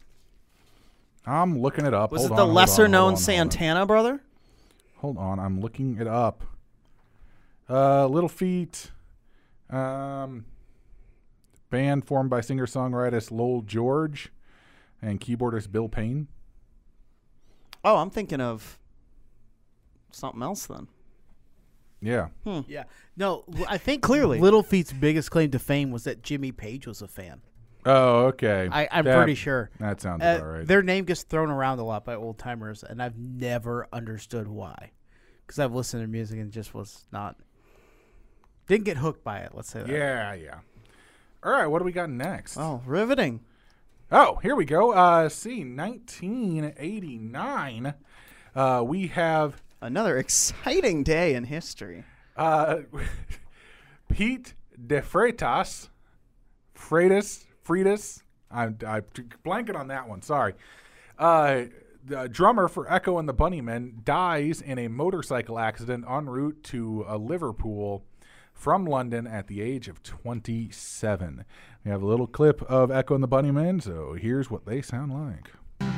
I'm looking it up. Was Hold it on, the hold on, hold lesser-known on, hold on. Santana brother? Hold on, I'm looking it up. Uh, Little Feat, um, band formed by singer-songwriter Lowell George and keyboardist Bill Payne. Oh, I'm thinking of something else then. Yeah. Yeah. No, I think Clearly. Little Feat's biggest claim to fame was that Jimmy Page was a fan. Oh, okay. I, I'm That- pretty sure. That sounds Uh, about right. Their name gets thrown around a lot by old timers, and I've never understood why. Because I've listened to music and just was not. Didn't get hooked by it, let's say that. Yeah, yeah. All right, what do we got next? Oh, riveting. Oh, here we go. Uh, see, nineteen eighty-nine. Uh, we have Another exciting day in history. uh, Pete de Freitas, Freitas, Freitas. I'm, I'm blanking on that one. Sorry. Uh, the drummer for Echo and the Bunnymen dies in a motorcycle accident en route to uh, Liverpool from London at the age of twenty-seven. We have a little clip of Echo and the Bunnymen, so here's what they sound like.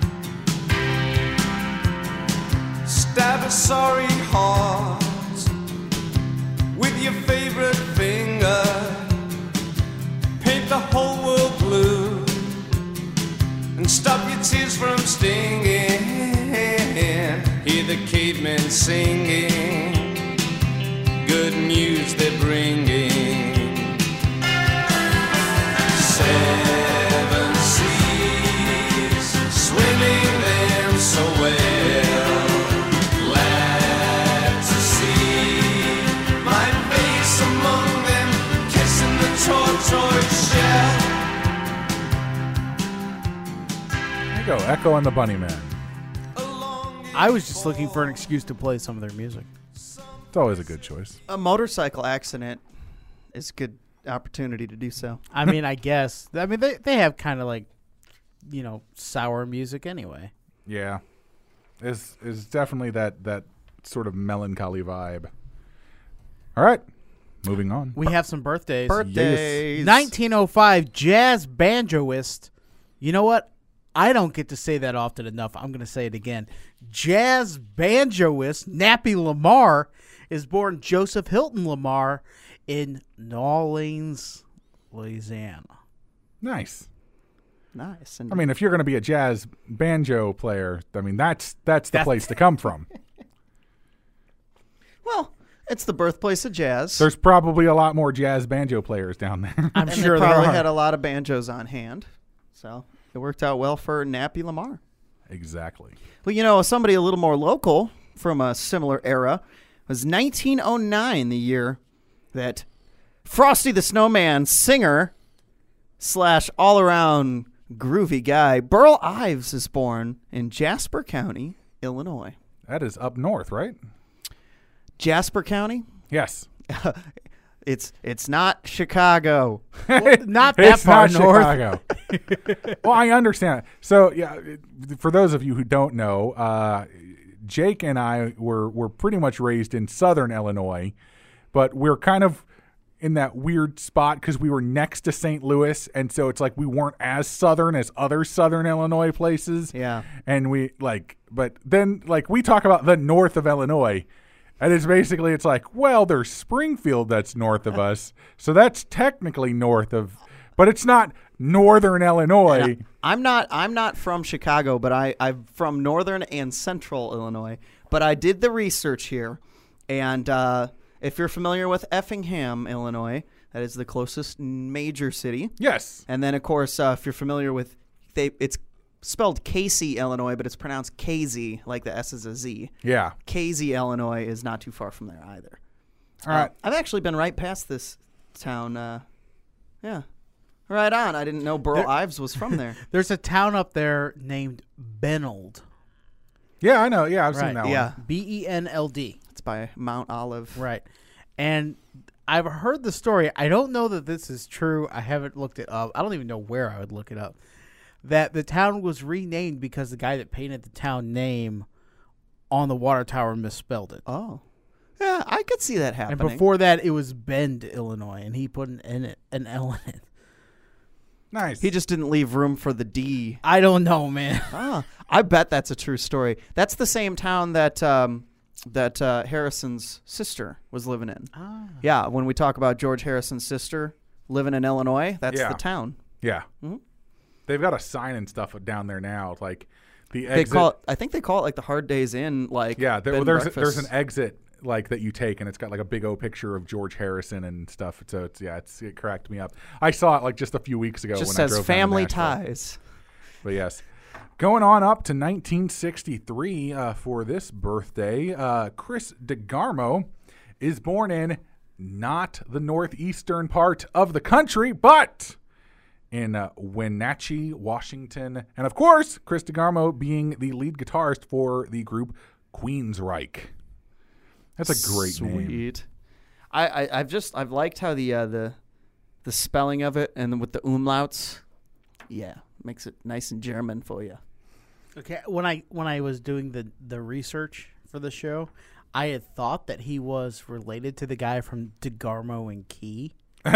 Stab a sorry heart with your favorite finger. Paint the whole world blue and stop your tears from stinging. Hear the cavemen singing, good news they're bringing. Seven seas, swimming them so well. Glad to see my face among them, kissing the tortoise shell. There you go, Echo and the Bunnymen. I was just looking for an excuse to play some of their music. It's always a good choice. A motorcycle accident is a good opportunity to do so. I mean, I guess. I mean, they they have kind of like, you know, sour music anyway. Yeah, is is definitely that that sort of melancholy vibe. All right, moving on. We have some birthdays. Birthdays. nineteen oh five, jazz banjoist. You know what? I don't get to say that often enough. I'm going to say it again. Jazz banjoist Nappy Lamar is born Joseph Hilton Lamar in New Orleans, Louisiana. Nice. Nice. And I mean, if you're going to be a jazz banjo player, I mean that's that's the That's- place to come from. well, it's the birthplace of jazz. There's probably a lot more jazz banjo players down there. I'm and sure they there probably are. had a lot of banjos on hand. So it worked out well for Nappy Lamar. Exactly. Well, you know, somebody a little more local from a similar era was nineteen oh nine, the year that Frosty the Snowman singer slash all-around groovy guy Burl Ives is born in Jasper County, Illinois. That is up north, right? Jasper County? Yes. It's it's not Chicago. Well, not that It's far not north. Chicago. Well, I understand. So, yeah, it- for those of you who don't know, uh, Jake and I were were pretty much raised in southern Illinois, but we're kind of in that weird spot because we were next to Saint Louis, and so it's like we weren't as southern as other southern Illinois places. Yeah. And we like, but then like we talk about the north of Illinois. And it's basically, it's like, well, there's Springfield that's north of us. So that's technically north of, but it's not northern Illinois. And I, I'm not I'm not from Chicago, but I, I'm from northern and central Illinois. But I did the research here, and uh, if you're familiar with Effingham, Illinois, that is the closest major city. Yes. And then, of course, uh, if you're familiar with, they it's spelled Casey, Illinois, but it's pronounced Casey, like the S is a Z. Yeah. Casey, Illinois is not too far from there either. All right. Uh, I've actually been right past this town. Uh, yeah. Right on. I didn't know Burl There- Ives was from there. There's a town up there named Benald. Yeah, I know. Yeah, I've Right. seen that Yeah. one. B E N L D. It's by Mount Olive. Right. And I've heard the story. I don't know that this is true. I haven't looked it up. I don't even know where I would look it up. That the town was renamed because the guy that painted the town name on the water tower misspelled it. Oh. Yeah, I could see that And happening. before that, it was Bend, Illinois, and he put an N, an L in it. Nice. He just didn't leave room for the D. I don't know, man. Ah, I bet that's a true story. That's the same town that um, that uh, Harrison's sister was living in. Ah. Yeah, when we talk about George Harrison's sister living in Illinois, that's Yeah. the town. yeah. Mhm. They've got a sign and stuff down there now. Like the They exit. call it, I think they call it like the Hard Days Inn. Like yeah, there, bed well, and there's breakfast. there's an exit like that you take, and it's got like a big old picture of George Harrison and stuff. So it's yeah, it's, it cracked me up. I saw it like just a few weeks ago. just when I says drove down to family Nashville. ties. But yes, going on up to nineteen sixty-three uh, for this birthday, uh, Chris DeGarmo is born in not the northeastern part of the country, but in uh, Wenatchee, Washington. And of course, Chris DeGarmo being the lead guitarist for the group Queensryche. That's a great name. Sweet. I, I I've just I've liked how the uh, the the spelling of it and with the umlauts. Yeah, makes it nice and German for you. Okay, when I when I was doing the, the research for the show, I had thought that he was related to the guy from DeGarmo and Key.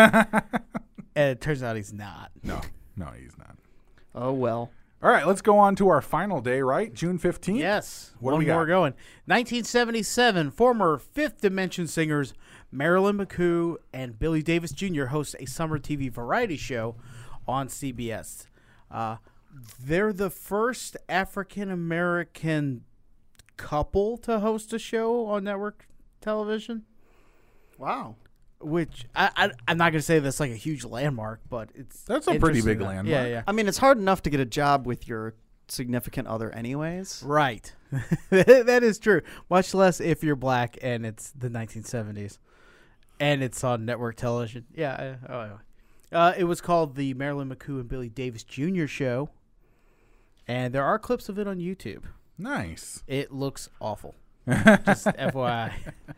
And it turns out he's not. No, no, he's not. Oh well. All right, let's go on to our final day, right? June fifteenth? Yes. What do one we more got? going. nineteen seventy-seven, former Fifth Dimension singers Marilyn McCoo and Billy Davis Junior host a summer T V variety show on C B S. Uh, they're the first African-American couple to host a show on network television, Wow. which I, I, I'm not going to say that's like a huge landmark, but it's That's a pretty interesting big that- landmark. Yeah, yeah. I mean, it's hard enough to get a job with your significant other, anyways. Right. That is true. Much less if you're black and it's the nineteen seventies and it's on network television. Yeah. Uh, oh, anyway. uh, it was called the Marilyn McCoo and Billy Davis Junior Show, and there are clips of it on YouTube. Nice. It looks awful. Just F Y I.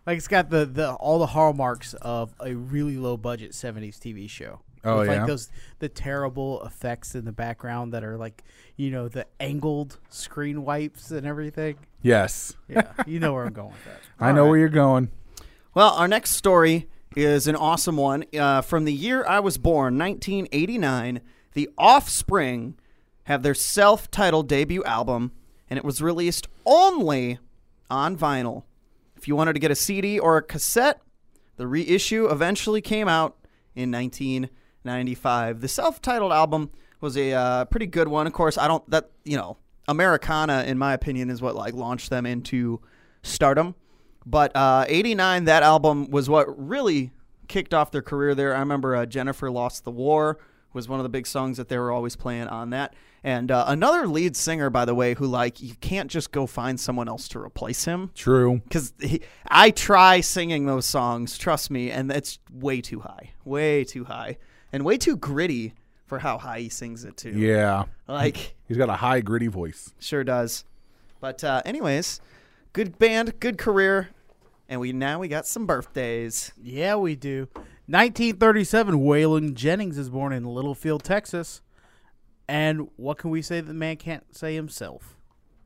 Like it's got the, the all the hallmarks of a really low budget seventies T V show. Oh, With yeah? like those the terrible effects in the background that are like, you know, the angled screen wipes and everything. Yes. Yeah, you know where I'm going with that. I know where you're going. Well, our next story is an awesome one. Uh, from the year I was born, nineteen eighty-nine, The Offspring have their self-titled debut album, and it was released only on vinyl. If you wanted to get a C D or a cassette, the reissue eventually came out in nineteen ninety-five. The self-titled album was a uh, pretty good one. Of course, I don't that you know Americana, in my opinion, is what like launched them into stardom. But uh, eighty-nine, that album was what really kicked off their career there. I remember uh, Jennifer Lost the War was one of the big songs that they were always playing on that. And uh, another lead singer, by the way, who like you can't just go find someone else to replace him. True. Because I try singing those songs, trust me, and it's way too high. Way too high. And way too gritty for how high he sings it, too. Yeah. Like, He's got a high, gritty voice. sure does. But uh, anyways, good band, good career, and we now we got some birthdays. Yeah, we do. nineteen thirty-seven, Waylon Jennings is born in Littlefield, Texas. And what can we say the man can't say himself?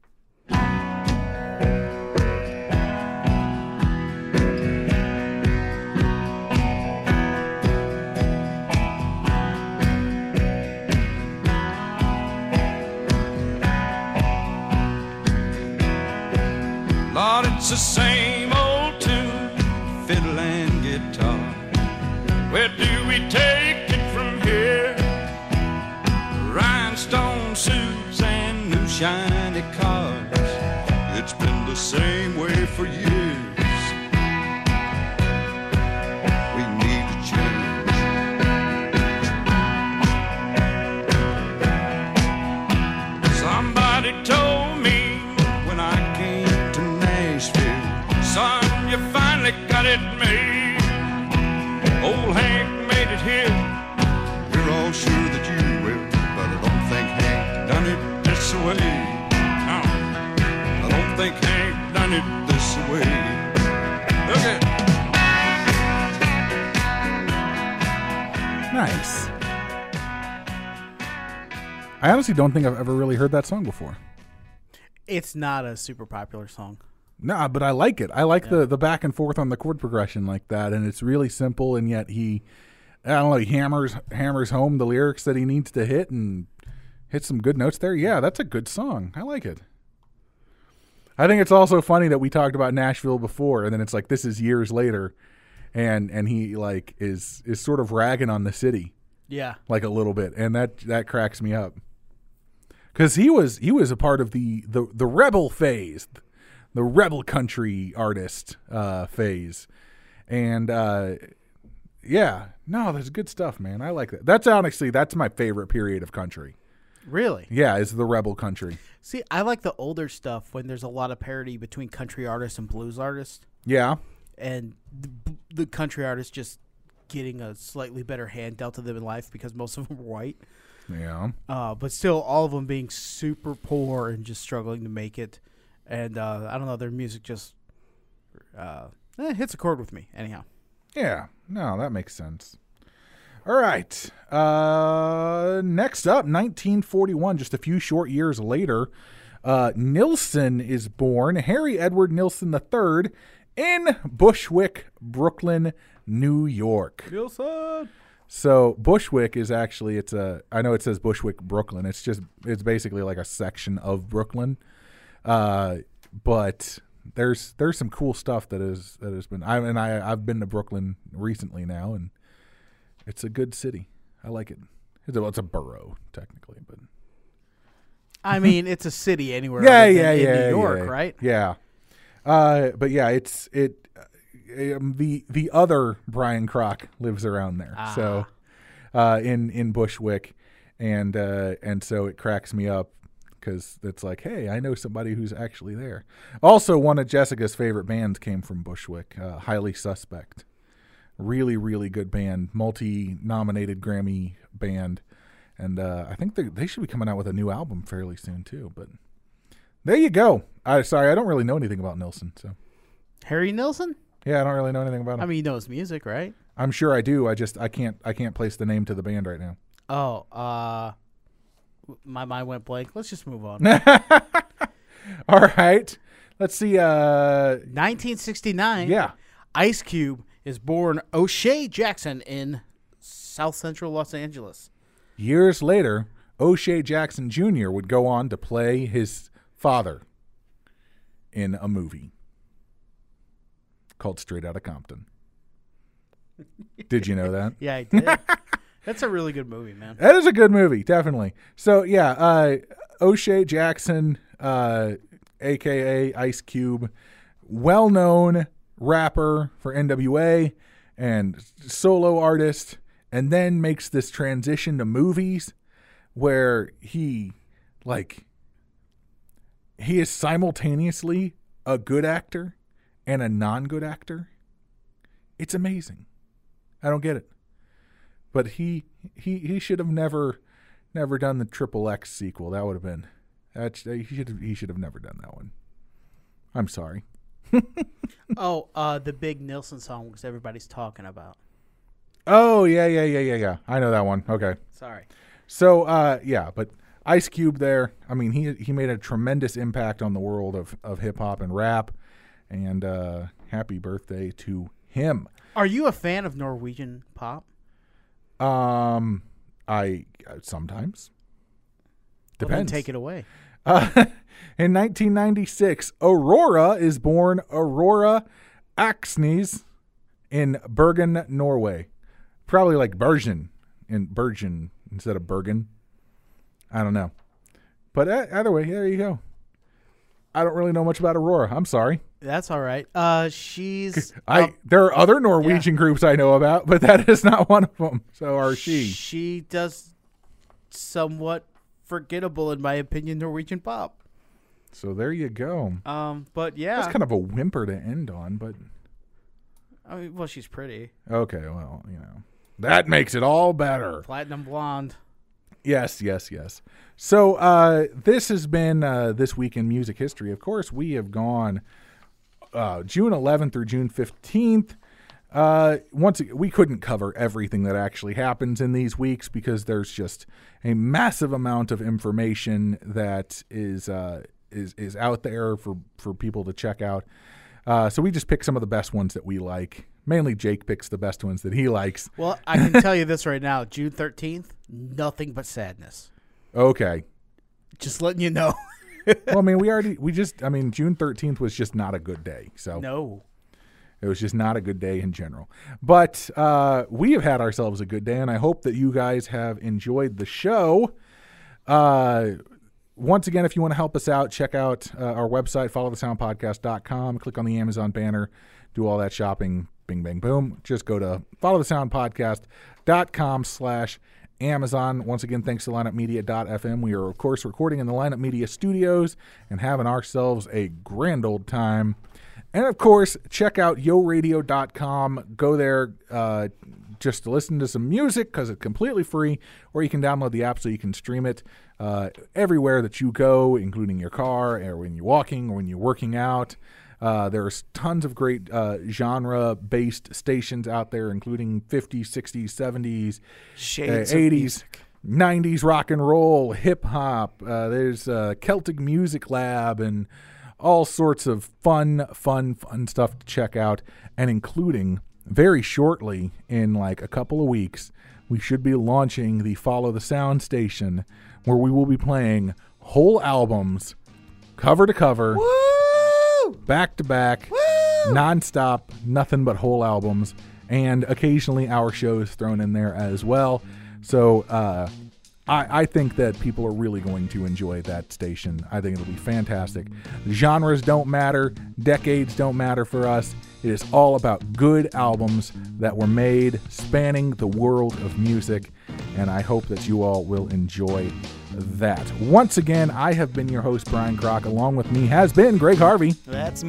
Lord, it's the same old tune, fiddle and guitar. Where do we take it from here? Rhinestone suits and new shiny cars. It's been the same way for years. We need a change. Somebody told me when I came to Nashville, son, you finally got it made. Old Hank made it here. You're all sure that you will, but I don't think Hank done it this way. No, I don't think Hank done it this way. Look at Nice. I honestly don't think I've ever really heard that song before. It's not a super popular song. Nah, but I like it. I like the, the back and forth on the chord progression like that, and it's really simple, and yet he, I don't know, he hammers hammers home the lyrics that he needs to hit and hits some good notes there. Yeah, that's a good song. I like it. I think it's also funny that we talked about Nashville before, and then it's like this is years later, and and he like is is sort of ragging on the city Yeah. like a little bit, and that that cracks me up because he was he was a part of the the the rebel phase. The rebel country artist uh, phase, and uh, yeah, no, that's good stuff, man. I like that. That's honestly that's my favorite period of country. Really? Yeah, is the rebel country. See, I like the older stuff when there's a lot of parody between country artists and blues artists, Yeah, and the, the country artists just getting a slightly better hand dealt to them in life because most of them are white. yeah, Uh, but still, all of them being super poor and just struggling to make it. And uh, I don't know, their music just uh, eh, hits a chord with me. Anyhow, yeah. No, that makes sense. All right. Uh, next up, nineteen forty-one. Just a few short years later, uh, Nilsson is born. Harry Edward Nilsson the third in Bushwick, Brooklyn, New York. Nilsson. So Bushwick is actually it's a I know it says Bushwick, Brooklyn. It's just it's basically like a section of Brooklyn. Uh, but there's there's some cool stuff that is that has been I and I I've been to Brooklyn recently now, and it's a good city. I like it. It's a, well, it's a borough technically, but I mean, it's a city anywhere. yeah, other than yeah, in yeah, New York, yeah. right? Yeah. Uh, but yeah, it's it. Um, the the other Brian Kroc lives around there, Ah. so uh, in in Bushwick, and uh, and so it cracks me up because it's like, hey, I know somebody who's actually there. Also, one of Jessica's favorite bands came from Bushwick, uh, Highly Suspect. Really, really good band, multi-nominated Grammy band, and uh, I think they they should be coming out with a new album fairly soon too. But there you go. I sorry, I don't really know anything about Nilsson, so Harry Nilsson? Yeah, I don't really know anything about him. I mean, he knows music, right? I'm sure I do. I just I can't I can't place the name to the band right now. Oh, uh, my mind went blank. Let's just move on. All right. Let's see. Uh, nineteen sixty-nine. yeah. Ice Cube is born O'Shea Jackson in South Central Los Angeles. Years later, O'Shea Jackson Junior would go on to play his father in a movie called Straight Outta Compton. Did you know that? Yeah, I did. That's a really good movie, man. That is a good movie, definitely. So, yeah, uh, O'Shea Jackson, uh, a k a. Ice Cube, well-known rapper for N W A and solo artist, and then makes this transition to movies where he, like, he is simultaneously a good actor and a non-good actor. It's amazing. I don't get it. But he he he should have never never done the Triple X sequel. That would have been that he should have, he should have never done that one. I'm sorry. Oh, uh, the big Nilsson song because everybody's talking about. Oh yeah yeah yeah yeah yeah. I know that one. Okay. Sorry. So uh yeah, but Ice Cube there. I mean he he made a tremendous impact on the world of of hip hop and rap, and uh, happy birthday to him. Are you a fan of Norwegian pop? Um, I uh, sometimes Well, then depends. take it away. Uh, in nineteen ninety-six, Aurora is born Aurora Aksnes in Bergen, Norway. Probably like Bergen in Bergen instead of Bergen. I don't know, but uh, either way, there you go. I don't really know much about Aurora. I'm sorry. That's all right. Uh, she's I uh, there are other Norwegian groups I know about, but that is not one of them. So are she? She does somewhat forgettable, in my opinion, Norwegian pop. So there you go. Um, but yeah, That's kind of a whimper to end on, but I mean, well, she's pretty, okay, well, you know. That makes it all better. platinum blonde. Yes, yes, yes. So uh, this has been uh, This Week in Music History. Of course, we have gone uh, June eleventh through June fifteenth. Uh, once again, we couldn't cover everything that actually happens in these weeks because there's just a massive amount of information that is uh, is is out there for, for people to check out. Uh, so we just pick some of the best ones that we like. Mainly Jake picks the best ones that he likes. Well, I can tell you this right now: June thirteenth, nothing but sadness. Okay. Just letting you know. Well, I mean, we already, we just, I mean, June thirteenth was just not a good day. So No. it was just not a good day in general. But uh, we have had ourselves a good day, and I hope that you guys have enjoyed the show. Uh, once again, if you want to help us out, check out uh, our website, follow the sound podcast dot com. Click on the Amazon banner, do all that shopping, bing, bang, boom. Just go to follow the sound podcast dot com slash Amazon. Once again, thanks to lineup media dot f m. We are, of course, recording in the Lineup Media studios and having ourselves a grand old time. And, of course, check out yo radio dot com. Go there uh, just to listen to some music because it's completely free, or you can download the app so you can stream it uh, everywhere that you go, including your car, or when you're walking, or when you're working out. Uh, there's tons of great uh, genre-based stations out there, including fifties, sixties, seventies, Shades uh, of eighties, music. nineties rock and roll, hip-hop. Uh, there's uh, Celtic Music Lab and all sorts of fun, fun, fun stuff to check out, and including very shortly, in like a couple of weeks, we should be launching the Follow the Sound station, where we will be playing whole albums, cover to cover, Woo! back to back, Woo! nonstop, nothing but whole albums, and occasionally our shows thrown in there as well. So uh, I, I think that people are really going to enjoy that station. I think it'll be fantastic. Genres don't matter. Decades don't matter for us. It is all about good albums that were made spanning the world of music, and I hope that you all will enjoy that. Once again, I have been your host, Brian Kroc. Along with me has been Greg Harvey That's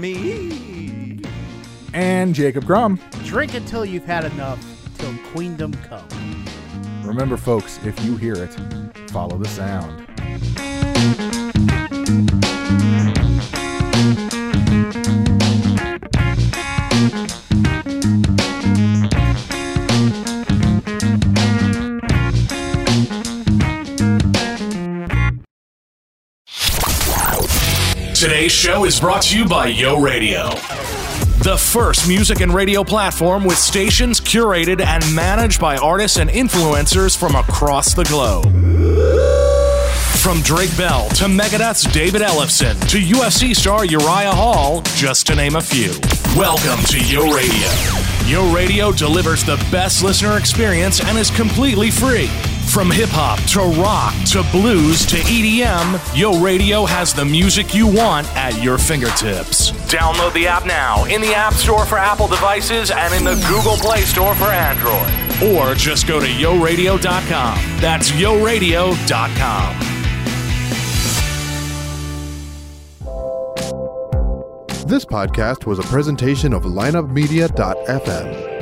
me. and Jacob Grum. Drink until you've had enough, till queendom come. Remember, folks, if you hear it, follow the sound. Thank you. show is brought to you by Yo Radio, the first music and radio platform with stations curated and managed by artists and influencers from across the globe. From Drake Bell to Megadeth's David Ellefson to U F C star Uriah Hall, just to name a few. Welcome to Yo Radio. Yo Radio delivers the best listener experience and is completely free. From hip-hop to rock to blues to E D M, Yo Radio has the music you want at your fingertips. Download the app now in the App Store for Apple devices and in the Google Play Store for Android. Or just go to yo radio dot com. That's yo radio dot com. This podcast was a presentation of lineup media dot f m.